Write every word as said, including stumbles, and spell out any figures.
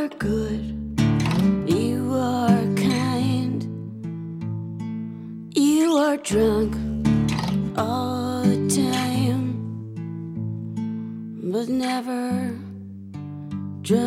are good, you are kind, you are drunk all the time, but never